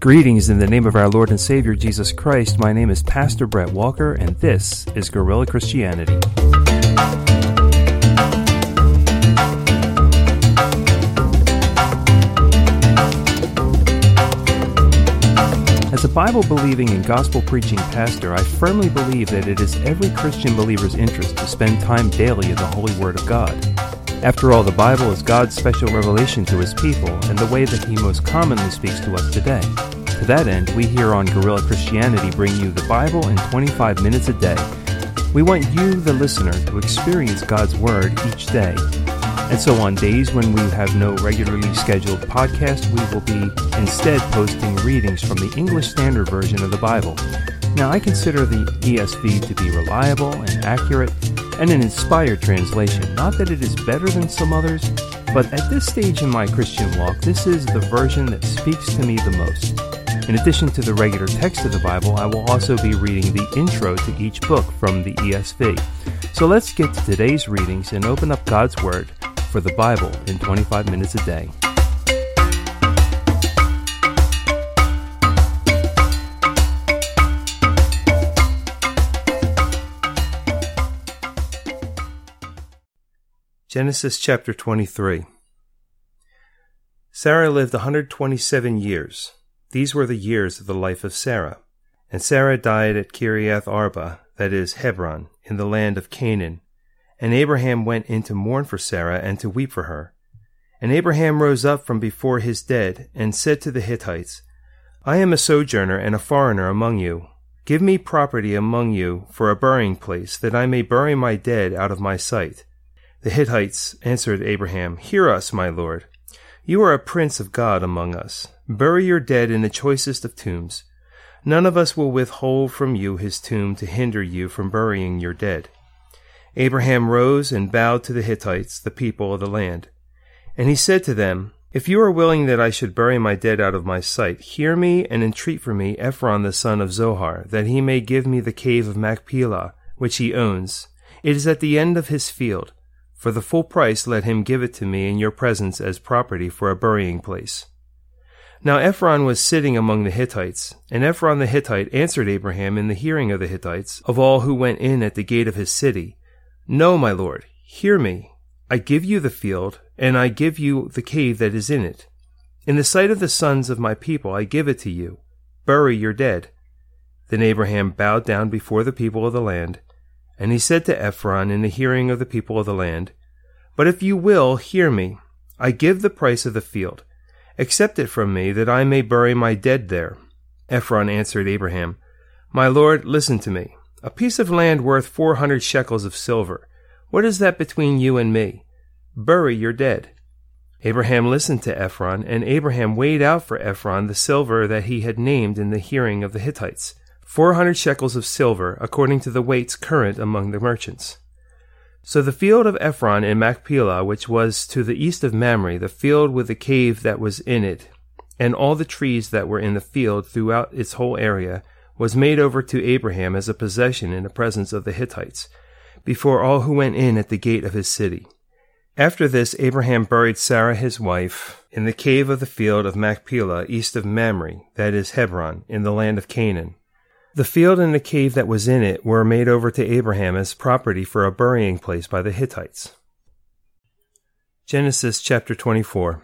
Greetings in the name of our Lord and Savior Jesus Christ. My name is Pastor Brett Walker, and this is Guerrilla Christianity. As a Bible-believing and gospel-preaching pastor, I firmly believe that it is every Christian believer's interest to spend time daily in the Holy Word of God. After all, the Bible is God's special revelation to His people and the way that He most commonly speaks to us today. To that end, we here on Guerrilla Christianity bring you the Bible in 25 minutes a day. We want you, the listener, to experience God's Word each day. And so on days when we have no regularly scheduled podcast, we will be instead posting readings from the English Standard Version of the Bible. Now, I consider the ESV to be reliable and accurate and an inspired translation. Not that it is better than some others, but at this stage in my Christian walk, this is the version that speaks to me the most. In addition to the regular text of the Bible, I will also be reading the intro to each book from the ESV. So let's get to today's readings and open up God's Word for the Bible in 25 minutes a day. Genesis chapter 23. Sarah lived 127 years. These were the years of the life of Sarah. And Sarah died at Kiriath Arba, that is, Hebron, in the land of Canaan. And Abraham went in to mourn for Sarah and to weep for her. And Abraham rose up from before his dead, and said to the Hittites, I am a sojourner and a foreigner among you. Give me property among you for a burying place, that I may bury my dead out of my sight. The Hittites answered Abraham, Hear us, my lord. You are a prince of God among us. Bury your dead in the choicest of tombs. None of us will withhold from you his tomb to hinder you from burying your dead. Abraham rose and bowed to the Hittites, the people of the land. And he said to them, If you are willing that I should bury my dead out of my sight, hear me and entreat for me Ephron the son of Zohar, that he may give me the cave of Machpelah, which he owns. It is at the end of his field. For the full price let him give it to me in your presence as property for a burying place. Now Ephron was sitting among the Hittites, and Ephron the Hittite answered Abraham in the hearing of the Hittites, of all who went in at the gate of his city, No, my lord, hear me. I give you the field, and I give you the cave that is in it. In the sight of the sons of my people I give it to you. Bury your dead. Then Abraham bowed down before the people of the land, and he said to Ephron in the hearing of the people of the land, But if you will, hear me. I give the price of the field. Accept it from me, that I may bury my dead there. Ephron answered Abraham, My lord, listen to me. A piece of land worth 400 shekels of silver. What is that between you and me? Bury your dead. Abraham listened to Ephron, and Abraham weighed out for Ephron the silver that he had named in the hearing of the Hittites, 400 shekels of silver, according to the weights current among the merchants. So the field of Ephron in Machpelah, which was to the east of Mamre, the field with the cave that was in it, and all the trees that were in the field throughout its whole area, was made over to Abraham as a possession in the presence of the Hittites, before all who went in at the gate of his city. After this, Abraham buried Sarah his wife in the cave of the field of Machpelah, east of Mamre, that is Hebron, in the land of Canaan. The field and the cave that was in it were made over to Abraham as property for a burying place by the Hittites. Genesis chapter 24.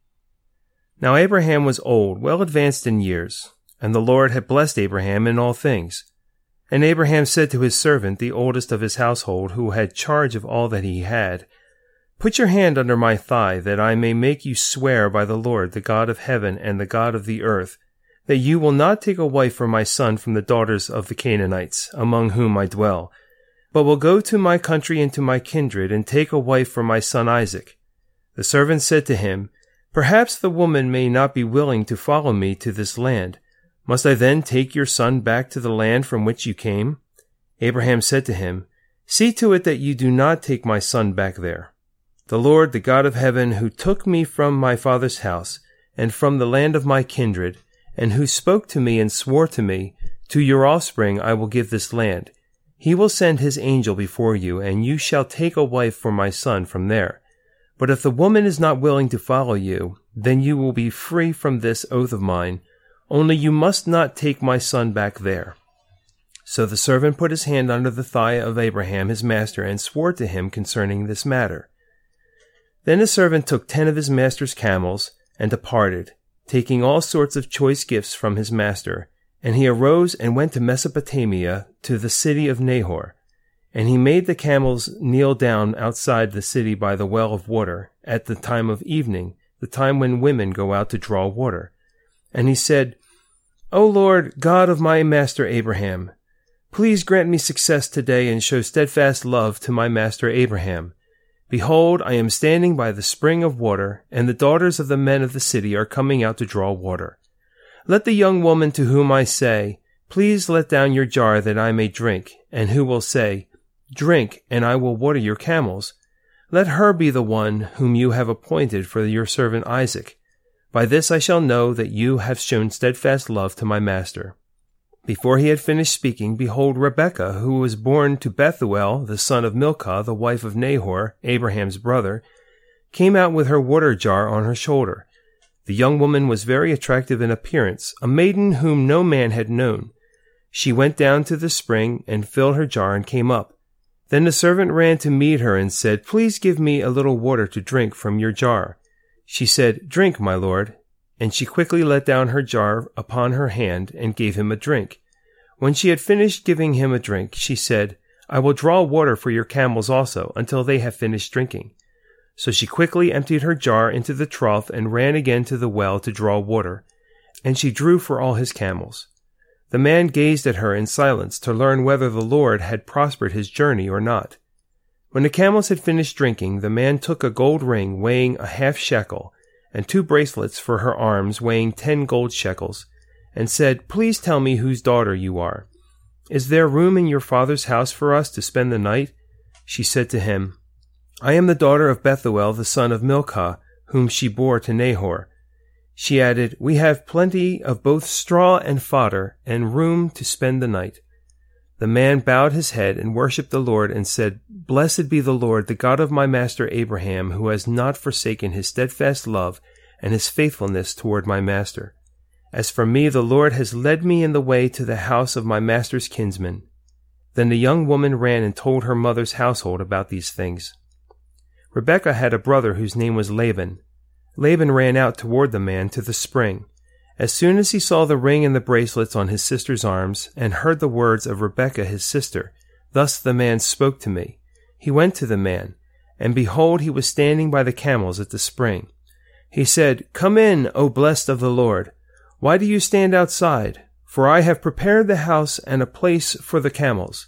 Now Abraham was old, well advanced in years, and the Lord had blessed Abraham in all things. And Abraham said to his servant, the oldest of his household, who had charge of all that he had, Put your hand under my thigh, that I may make you swear by the Lord, the God of heaven and the God of the earth, that you will not take a wife for my son from the daughters of the Canaanites, among whom I dwell, but will go to my country and to my kindred, and take a wife for my son Isaac. The servant said to him, Perhaps the woman may not be willing to follow me to this land. Must I then take your son back to the land from which you came? Abraham said to him, See to it that you do not take my son back there. The Lord, the God of heaven, who took me from my father's house, and from the land of my kindred, and who spoke to me and swore to me, To your offspring I will give this land. He will send his angel before you, and you shall take a wife for my son from there. But if the woman is not willing to follow you, then you will be free from this oath of mine. Only you must not take my son back there." So the servant put his hand under the thigh of Abraham his master and swore to him concerning this matter. Then the servant took 10 of his master's camels and departed, taking all sorts of choice gifts from his master. And he arose and went to Mesopotamia, to the city of Nahor. And he made the camels kneel down outside the city by the well of water, at the time of evening, the time when women go out to draw water. And he said, "O Lord, God of my master Abraham, please grant me success today and show steadfast love to my master Abraham. Behold, I am standing by the spring of water, and the daughters of the men of the city are coming out to draw water. Let the young woman to whom I say, 'Please let down your jar that I may drink,' and who will say, 'Drink, and I will water your camels,' let her be the one whom you have appointed for your servant Isaac. By this I shall know that you have shown steadfast love to my master." Before he had finished speaking, behold, Rebekah, who was born to Bethuel, the son of Milcah, the wife of Nahor, Abraham's brother, came out with her water jar on her shoulder. The young woman was very attractive in appearance, a maiden whom no man had known. She went down to the spring and filled her jar and came up. Then the servant ran to meet her and said, "Please give me a little water to drink from your jar." She said, "Drink, my lord." And she quickly let down her jar upon her hand and gave him a drink. When she had finished giving him a drink, she said, "I will draw water for your camels also, until they have finished drinking." So she quickly emptied her jar into the trough and ran again to the well to draw water, and she drew for all his camels. The man gazed at her in silence to learn whether the Lord had prospered his journey or not. When the camels had finished drinking, the man took a gold ring weighing a half shekel, and 2 bracelets for her arms weighing 10 gold shekels, and said, "Please tell me whose daughter you are. Is there room in your father's house for us to spend the night?" She said to him, "I am the daughter of Bethuel, the son of Milcah, whom she bore to Nahor." She added, "We have plenty of both straw and fodder, and room to spend the night." The man bowed his head and worshipped the Lord and said, "Blessed be the Lord, the God of my master Abraham, who has not forsaken his steadfast love and his faithfulness toward my master. As for me, the Lord has led me in the way to the house of my master's kinsman." Then the young woman ran and told her mother's household about these things. Rebekah had a brother whose name was Laban. Laban ran out toward the man to the spring. As soon as he saw the ring and the bracelets on his sister's arms, and heard the words of Rebekah his sister, "Thus the man spoke to me," he went to the man, and behold, he was standing by the camels at the spring. He said, "Come in, O blessed of the Lord. Why do you stand outside? For I have prepared the house and a place for the camels."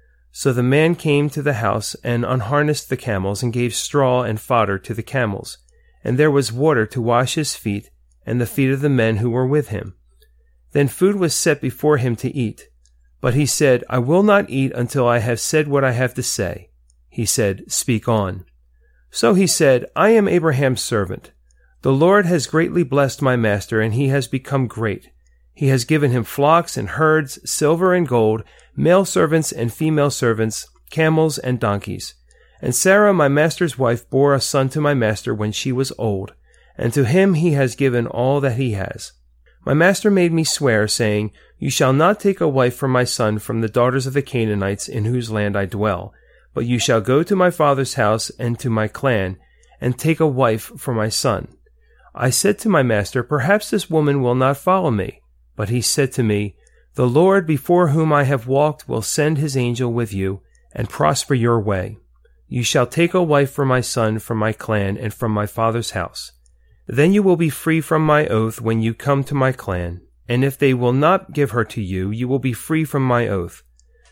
So the man came to the house and unharnessed the camels and gave straw and fodder to the camels, and there was water to wash his feet and the feet of the men who were with him. Then food was set before him to eat. But he said, "I will not eat until I have said what I have to say." He said, "Speak on." So he said, "I am Abraham's servant. The Lord has greatly blessed my master, and he has become great. He has given him flocks and herds, silver and gold, male servants and female servants, camels and donkeys. And Sarah, my master's wife, bore a son to my master when she was old, and to him he has given all that he has. My master made me swear, saying, 'You shall not take a wife for my son from the daughters of the Canaanites in whose land I dwell, but you shall go to my father's house and to my clan, and take a wife for my son.' I said to my master, 'Perhaps this woman will not follow me.' But he said to me, 'The Lord before whom I have walked will send his angel with you, and prosper your way. You shall take a wife for my son from my clan and from my father's house. Then you will be free from my oath when you come to my clan, and if they will not give her to you, you will be free from my oath.'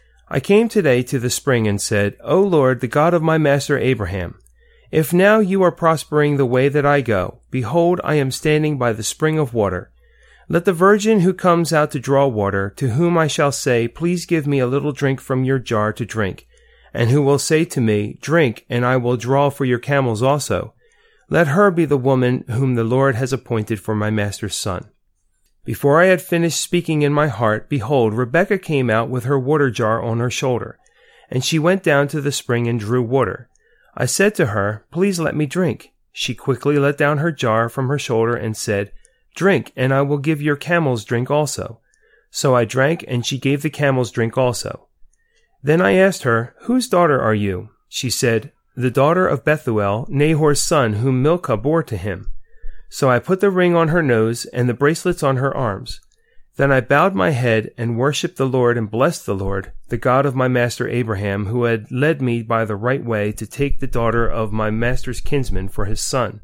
I came today to the spring and said, 'O Lord, the God of my master Abraham, if now you are prospering the way that I go, behold, I am standing by the spring of water. Let the virgin who comes out to draw water, to whom I shall say, Please give me a little drink from your jar to drink, and who will say to me, Drink, and I will draw for your camels also, let her be the woman whom the Lord has appointed for my master's son.' Before I had finished speaking in my heart, behold, Rebekah came out with her water jar on her shoulder, and she went down to the spring and drew water. I said to her, Please let me drink. She quickly let down her jar from her shoulder and said, Drink, and I will give your camels drink also. So I drank, and she gave the camels drink also. Then I asked her, Whose daughter are you? She said, The daughter of Bethuel, Nahor's son, whom Milcah bore to him. So I put the ring on her nose and the bracelets on her arms. Then I bowed my head and worshipped the Lord and blessed the Lord, the God of my master Abraham, who had led me by the right way to take the daughter of my master's kinsman for his son.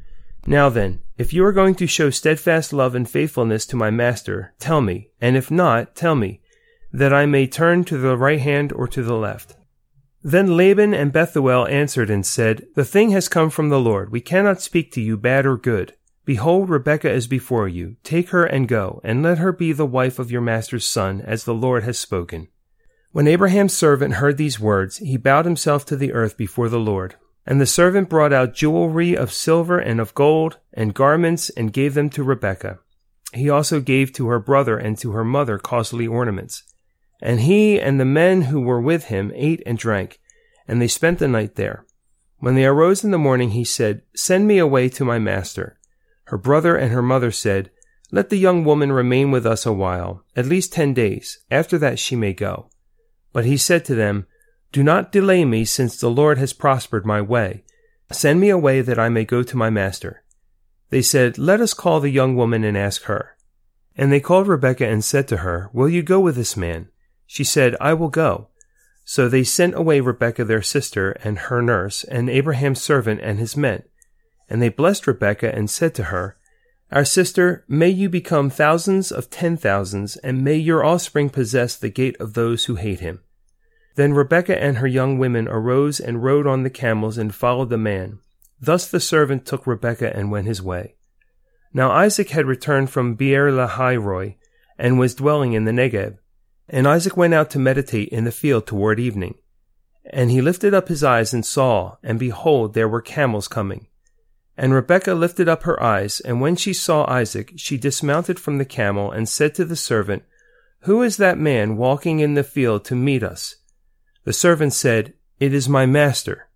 Now then, if you are going to show steadfast love and faithfulness to my master, tell me, and if not, tell me, that I may turn to the right hand or to the left. Then Laban and Bethuel answered and said, The thing has come from the Lord. We cannot speak to you bad or good. Behold, Rebekah is before you. Take her and go, and let her be the wife of your master's son, as the Lord has spoken. When Abraham's servant heard these words, he bowed himself to the earth before the Lord. And the servant brought out jewelry of silver and of gold, and garments, and gave them to Rebekah. He also gave to her brother and to her mother costly ornaments. And he and the men who were with him ate and drank, and they spent the night there. When they arose in the morning, he said, Send me away to my master. Her brother and her mother said, Let the young woman remain with us a while, at least 10 days. After that she may go. But he said to them, Do not delay me, since the Lord has prospered my way. Send me away that I may go to my master. They said, Let us call the young woman and ask her. And they called Rebekah and said to her, Will you go with this man? She said, I will go. So they sent away Rebekah their sister and her nurse, and Abraham's servant and his men. And they blessed Rebekah and said to her, Our sister, may you become thousands of 10,000s, and may your offspring possess the gate of those who hate him. Then Rebekah and her young women arose and rode on the camels and followed the man. Thus the servant took Rebekah and went his way. Now Isaac had returned from Beer-lahai-roi, and was dwelling in the Negev. And Isaac went out to meditate in the field toward evening. And he lifted up his eyes and saw, and behold, there were camels coming. And Rebekah lifted up her eyes, and when she saw Isaac, she dismounted from the camel, and said to the servant, Who is that man walking in the field to meet us? The servant said, It is my master.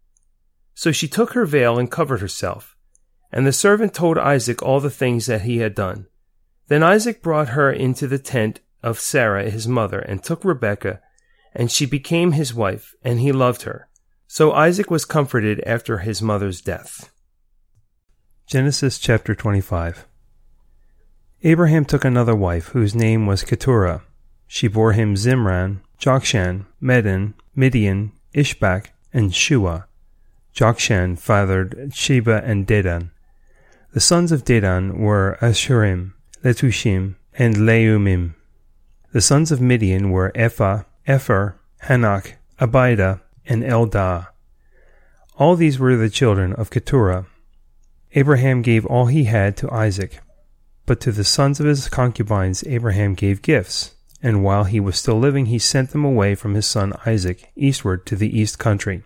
So she took her veil and covered herself. And the servant told Isaac all the things that he had done. Then Isaac brought her into the tent of Sarah his mother, and took Rebekah, and she became his wife, and he loved her. So Isaac was comforted after his mother's death. Genesis chapter 25. Abraham took another wife, whose name was Keturah. She bore him Zimran, Jokshan, Medan, Midian, Ishbak, and Shua. Jokshan fathered Sheba and Dedan. The sons of Dedan were Ashurim, Letushim, and Leumim. The sons of Midian were Ephah, Epher, Hanok, Abida, and Eldah. All these were the children of Keturah. Abraham gave all he had to Isaac, but to the sons of his concubines Abraham gave gifts, and while he was still living he sent them away from his son Isaac eastward to the east country.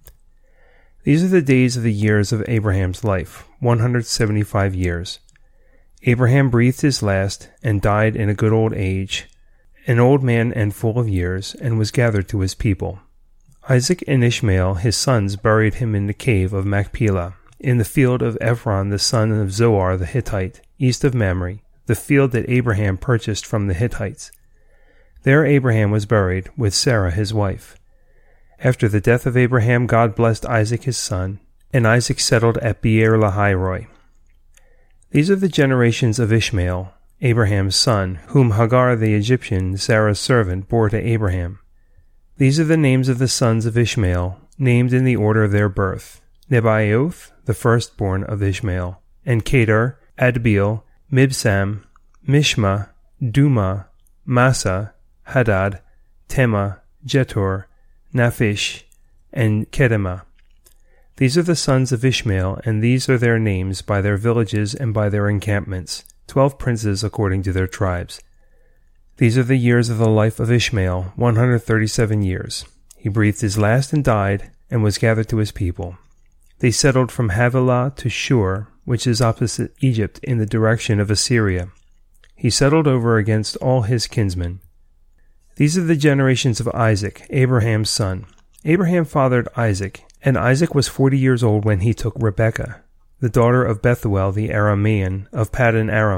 These are the days of the years of Abraham's life, 175 years. Abraham breathed his last, and died in a good old age, an old man and full of years, and was gathered to his people. Isaac and Ishmael his sons buried him in the cave of Machpelah, in the field of Ephron the son of Zohar the Hittite, east of Mamre, the field that Abraham purchased from the Hittites. There Abraham was buried, with Sarah his wife. After the death of Abraham, God blessed Isaac his son, and Isaac settled at Beer-lahai-roi. These are the generations of Ishmael, Abraham's son, whom Hagar the Egyptian, Sarah's servant, bore to Abraham. These are the names of the sons of Ishmael, named in the order of their birth: Nebaioth, the firstborn of Ishmael, and Kedar, Adbeel, Mibsam, Mishma, Duma, Massa, Hadad, Tema, Jetur, Naphish, and Kedemah. These are the sons of Ishmael, and these are their names by their villages and by their encampments, 12 princes according to their tribes. These are the years of the life of Ishmael, 137 years. He breathed his last and died, and was gathered to his people. They settled from Havilah to Shur, which is opposite Egypt in the direction of Assyria. He settled over against all his kinsmen. These are the generations of Isaac, Abraham's son. Abraham fathered Isaac, and Isaac was 40 years old when he took Rebekah, the daughter of Bethuel the Aramean of Paddan Aram,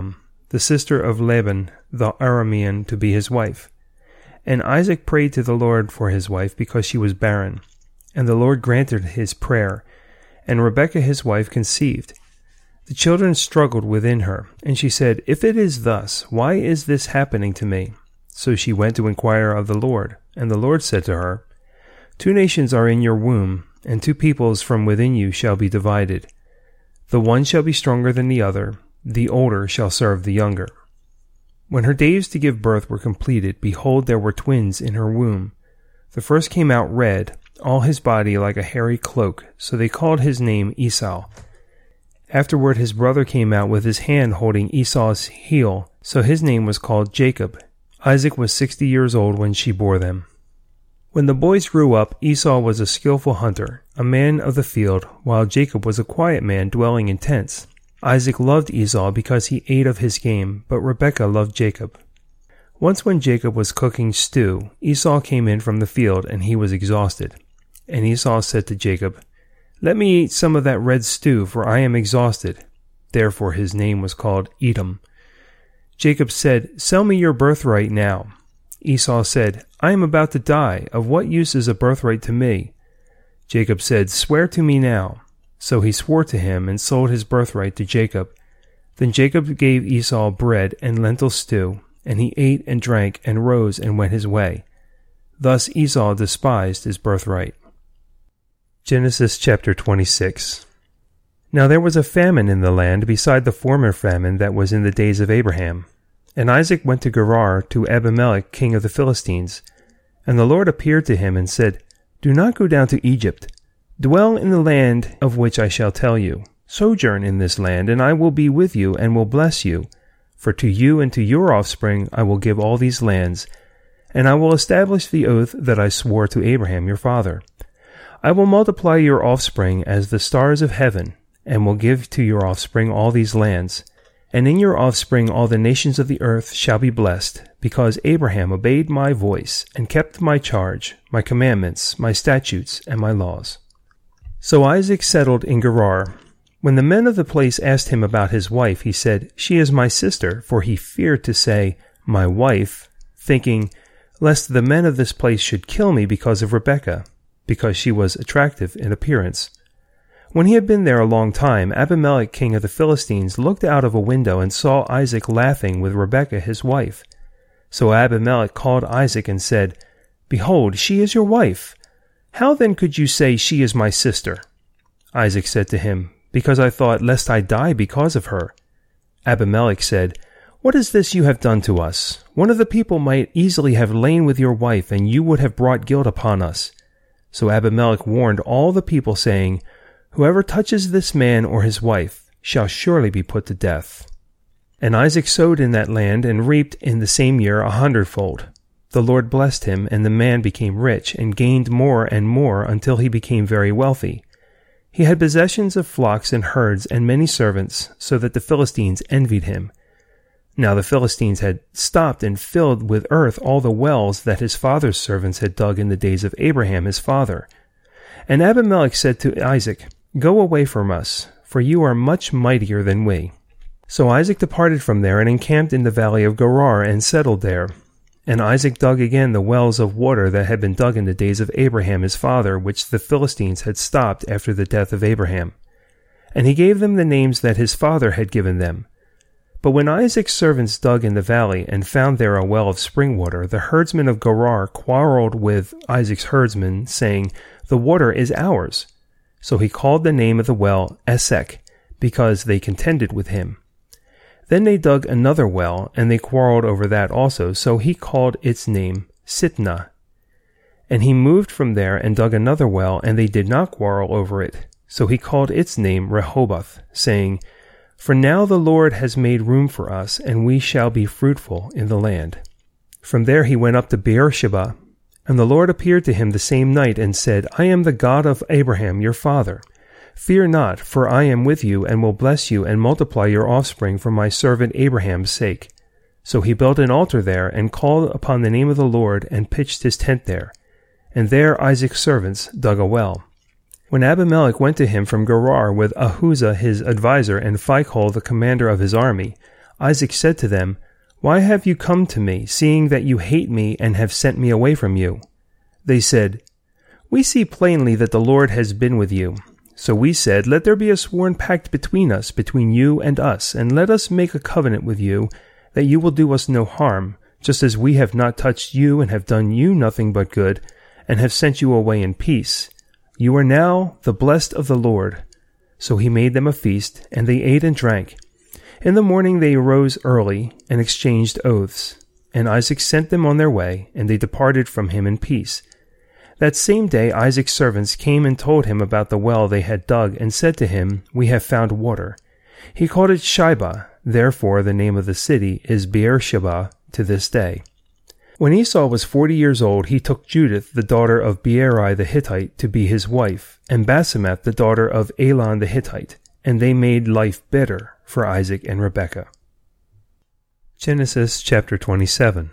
the sister of Laban the Aramean, to be his wife. And Isaac prayed to the Lord for his wife, because she was barren. And the Lord granted his prayer, and Rebekah his wife conceived. The children struggled within her, and she said, "If it is thus, why is this happening to me?" So she went to inquire of the Lord. And the Lord said to her, "2 nations are in your womb, and 2 peoples from within you shall be divided. The one shall be stronger than the other, the older shall serve the younger." When her days to give birth were completed, behold, there were twins in her womb. The first came out red, all his body like a hairy cloak, so they called his name Esau. Afterward his brother came out with his hand holding Esau's heel, so his name was called Jacob. Isaac was 60 years old when she bore them. When the boys grew up, Esau was a skillful hunter, a man of the field, while Jacob was a quiet man dwelling in tents. Isaac loved Esau because he ate of his game, but Rebekah loved Jacob. Once when Jacob was cooking stew, Esau came in from the field, and he was exhausted. And Esau said to Jacob, "Let me eat some of that red stew, for I am exhausted." Therefore his name was called Edom. Jacob said, "Sell me your birthright now." Esau said, "I am about to die. Of what use is a birthright to me?" Jacob said, "Swear to me now." So he swore to him and sold his birthright to Jacob. Then Jacob gave Esau bread and lentil stew, and he ate and drank and rose and went his way. Thus Esau despised his birthright. Genesis chapter 26. Now there was a famine in the land beside the former famine that was in the days of Abraham. And Isaac went to Gerar to Abimelech king of the Philistines. And the Lord appeared to him and said, "Do not go down to Egypt. Dwell in the land of which I shall tell you. Sojourn in this land, and I will be with you and will bless you. For to you and to your offspring I will give all these lands, and I will establish the oath that I swore to Abraham your father. I will multiply your offspring as the stars of heaven, and will give to your offspring all these lands. And in your offspring all the nations of the earth shall be blessed, because Abraham obeyed my voice, and kept my charge, my commandments, my statutes, and my laws." So Isaac settled in Gerar. When the men of the place asked him about his wife, he said, "She is my sister," for he feared to say, "my wife," thinking, lest the men of this place should kill me because of Rebekah, because she was attractive in appearance. When he had been there a long time, Abimelech king of the Philistines looked out of a window and saw Isaac laughing with Rebekah his wife. So Abimelech called Isaac and said, "Behold, she is your wife. How then could you say, 'She is my sister'?" Isaac said to him, "Because I thought, lest I die because of her." Abimelech said, "What is this you have done to us? One of the people might easily have lain with your wife, and you would have brought guilt upon us." So Abimelech warned all the people, saying, "Whoever touches this man or his wife shall surely be put to death." And Isaac sowed in that land and reaped in the same year 100-fold. The Lord blessed him, and the man became rich, and gained more and more until he became very wealthy. He had possessions of flocks and herds and many servants, so that the Philistines envied him. Now the Philistines had stopped and filled with earth all the wells that his father's servants had dug in the days of Abraham his father. And Abimelech said to Isaac, "Go away from us, for you are much mightier than we." So Isaac departed from there and encamped in the valley of Gerar and settled there. And Isaac dug again the wells of water that had been dug in the days of Abraham his father, which the Philistines had stopped after the death of Abraham. And he gave them the names that his father had given them. But when Isaac's servants dug in the valley and found there a well of spring water, the herdsmen of Gerar quarreled with Isaac's herdsmen, saying, "The water is ours." So he called the name of the well Esek, because they contended with him. Then they dug another well, and they quarreled over that also, so he called its name Sitnah. And he moved from there and dug another well, and they did not quarrel over it. So he called its name Rehoboth, saying, "For now the Lord has made room for us, and we shall be fruitful in the land." From there he went up to Beersheba, and the Lord appeared to him the same night, and said, "I am the God of Abraham your father. Fear not, for I am with you, and will bless you, and multiply your offspring for my servant Abraham's sake." So he built an altar there, and called upon the name of the Lord, and pitched his tent there. And there Isaac's servants dug a well. When Abimelech went to him from Gerar with Ahuzah his adviser, and Phicol the commander of his army, Isaac said to them, "Why have you come to me, seeing that you hate me and have sent me away from you?" They said, "We see plainly that the Lord has been with you." So we said, "Let there be a sworn pact between us, between you and us, and let us make a covenant with you, that you will do us no harm, just as we have not touched you and have done you nothing but good, and have sent you away in peace. You are now the blessed of the Lord." So he made them a feast, and they ate and drank. In the morning they arose early and exchanged oaths. And Isaac sent them on their way, and they departed from him in peace. That same day Isaac's servants came and told him about the well they had dug, and said to him, "We have found water." He called it Shibah. Therefore the name of the city is Beersheba to this day. When Esau was 40 years old, he took Judith, the daughter of Beeri the Hittite, to be his wife, and Basemath, the daughter of Elon the Hittite, and they made life bitter for Isaac and Rebekah. Genesis chapter 27.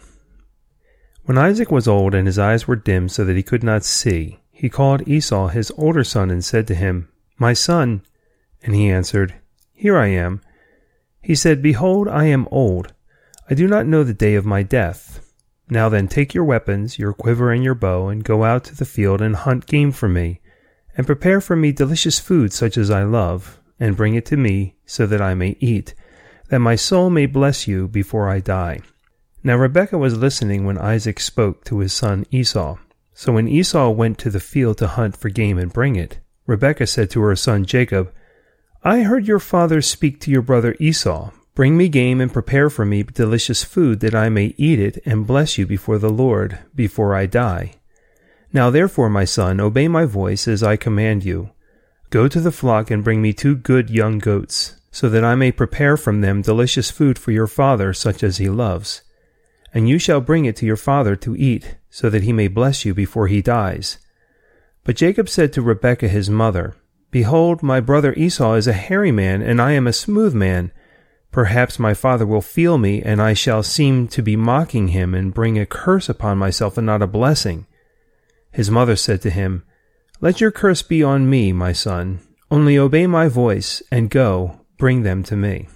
When Isaac was old and his eyes were dim so that he could not see, he called Esau his older son and said to him, "My son." And he answered, "Here I am." He said, "Behold, I am old. I do not know the day of my death. Now then, take your weapons, your quiver and your bow, and go out to the field and hunt game for me, and prepare for me delicious food such as I love, and bring it to me so that I may eat, that my soul may bless you before I die." Now Rebekah was listening when Isaac spoke to his son Esau. So when Esau went to the field to hunt for game and bring it, Rebekah said to her son Jacob, "I heard your father speak to your brother Esau. Bring me game and prepare for me delicious food, that I may eat it and bless you before the Lord, before I die. Now therefore, my son, obey my voice as I command you. Go to the flock and bring me 2 good young goats, so that I may prepare from them delicious food for your father, such as he loves. And you shall bring it to your father to eat, so that he may bless you before he dies." But Jacob said to Rebekah his mother, "Behold, my brother Esau is a hairy man, and I am a smooth man. Perhaps my father will feel me, and I shall seem to be mocking him, and bring a curse upon myself and not a blessing." His mother said to him, "Let your curse be on me, my son. Only obey my voice, and go, bring them to me."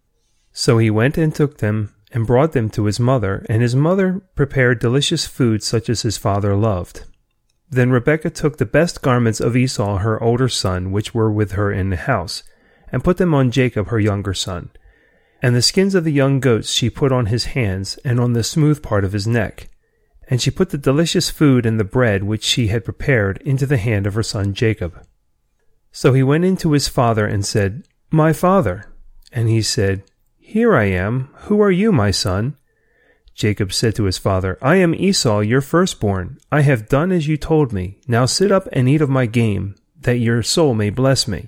So he went and took them, and brought them to his mother, and his mother prepared delicious food such as his father loved. Then Rebekah took the best garments of Esau her older son, which were with her in the house, and put them on Jacob her younger son. And the skins of the young goats she put on his hands, and on the smooth part of his neck. And she put the delicious food and the bread which she had prepared into the hand of her son Jacob. So he went in to his father and said, "My father." And he said, "Here I am. Who are you, my son?" Jacob said to his father, "I am Esau, your firstborn. I have done as you told me. Now sit up and eat of my game, that your soul may bless me."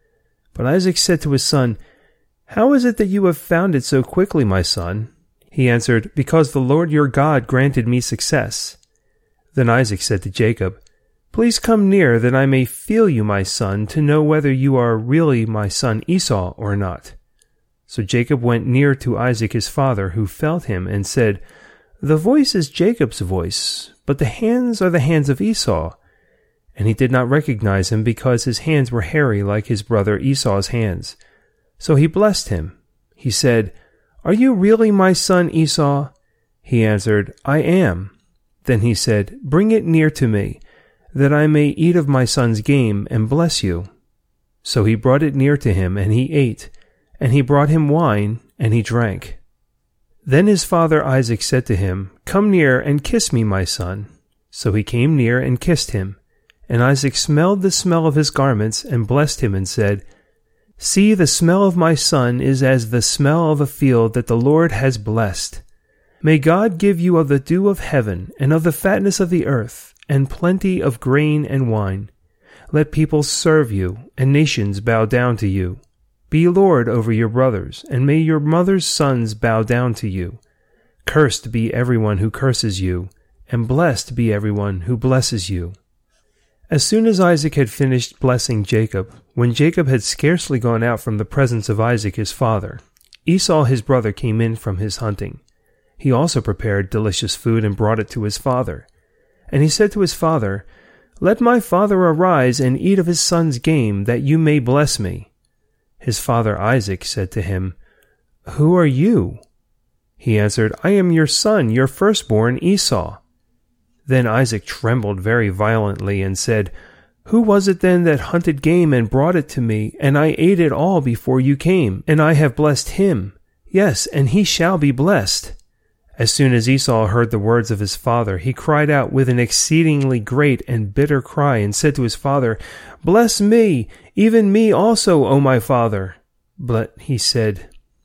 But Isaac said to his son, "How is it that you have found it so quickly, my son?" He answered, "Because the Lord your God granted me success." Then Isaac said to Jacob, "Please come near, that I may feel you, my son, to know whether you are really my son Esau or not." So Jacob went near to Isaac his father, who felt him, and said, "The voice is Jacob's voice, but the hands are the hands of Esau." And he did not recognize him, because his hands were hairy like his brother Esau's hands. So he blessed him. He said, "Are you really my son Esau?" He answered, "I am." Then he said, "Bring it near to me, that I may eat of my son's game and bless you." So he brought it near to him, and he ate, and he brought him wine, and he drank. Then his father Isaac said to him, "Come near and kiss me, my son." So he came near and kissed him. And Isaac smelled the smell of his garments, and blessed him, and said, "See, the smell of my son is as the smell of a field that the Lord has blessed. May God give you of the dew of heaven, and of the fatness of the earth, and plenty of grain and wine. Let people serve you, and nations bow down to you. Be lord over your brothers, and may your mother's sons bow down to you. Cursed be everyone who curses you, and blessed be everyone who blesses you." As soon as Isaac had finished blessing Jacob, when Jacob had scarcely gone out from the presence of Isaac his father, Esau his brother came in from his hunting. He also prepared delicious food and brought it to his father. And he said to his father, "Let my father arise and eat of his son's game, that you may bless me." His father Isaac said to him, "Who are you?" He answered, "I am your son, your firstborn Esau." Then Isaac trembled very violently and said, "Who was it then that hunted game and brought it to me, and I ate it all before you came, and I have blessed him? Yes, and he shall be blessed." As soon as Esau heard the words of his father, he cried out with an exceedingly great and bitter cry, and said to his father, "Bless me, even me also, O my father." But he said,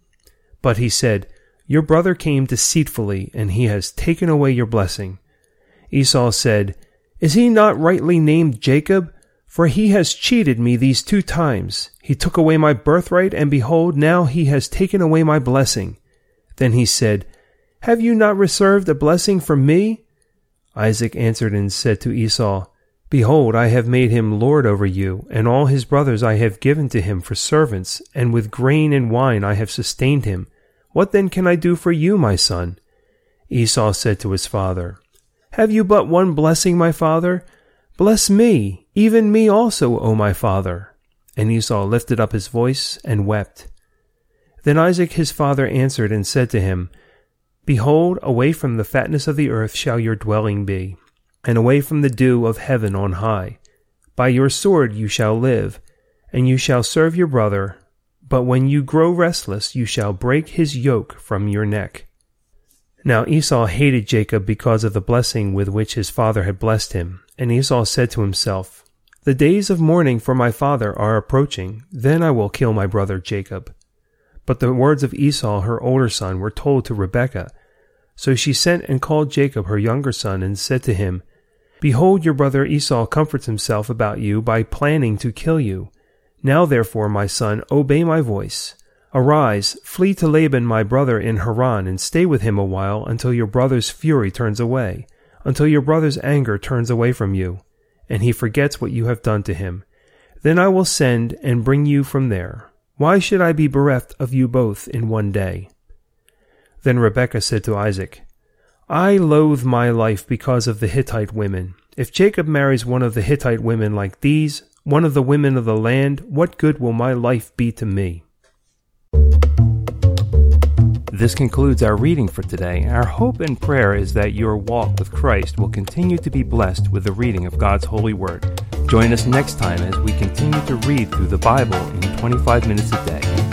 "Your brother came deceitfully, and he has taken away your blessing." Esau said, "Is he not rightly named Jacob? For he has cheated me these 2 times. He took away my birthright, and behold, now he has taken away my blessing." Then he said, "Have you not reserved a blessing for me?" Isaac answered and said to Esau, "Behold, I have made him lord over you, and all his brothers I have given to him for servants, and with grain and wine I have sustained him. What then can I do for you, my son?" Esau said to his father, "Have you but one blessing, my father? Bless me, even me also, O my father." And Esau lifted up his voice and wept. Then Isaac his father answered and said to him, "Behold, away from the fatness of the earth shall your dwelling be, and away from the dew of heaven on high. By your sword you shall live, and you shall serve your brother, but when you grow restless you shall break his yoke from your neck." Now Esau hated Jacob because of the blessing with which his father had blessed him, and Esau said to himself, "The days of mourning for my father are approaching, then I will kill my brother Jacob." But the words of Esau her older son were told to Rebekah. So she sent and called Jacob her younger son, and said to him, "Behold, your brother Esau comforts himself about you by planning to kill you. Now therefore, my son, obey my voice. Arise, flee to Laban my brother in Haran, and stay with him a while until your brother's fury turns away, until your brother's anger turns away from you, and he forgets what you have done to him. Then I will send and bring you from there. Why should I be bereft of you both in one day?" Then Rebekah said to Isaac, "I loathe my life because of the Hittite women. If Jacob marries one of the Hittite women like these, one of the women of the land, what good will my life be to me?" This concludes our reading for today. Our hope and prayer is that your walk with Christ will continue to be blessed with the reading of God's holy word. Join us next time as we continue to read through the Bible in 25 minutes a day.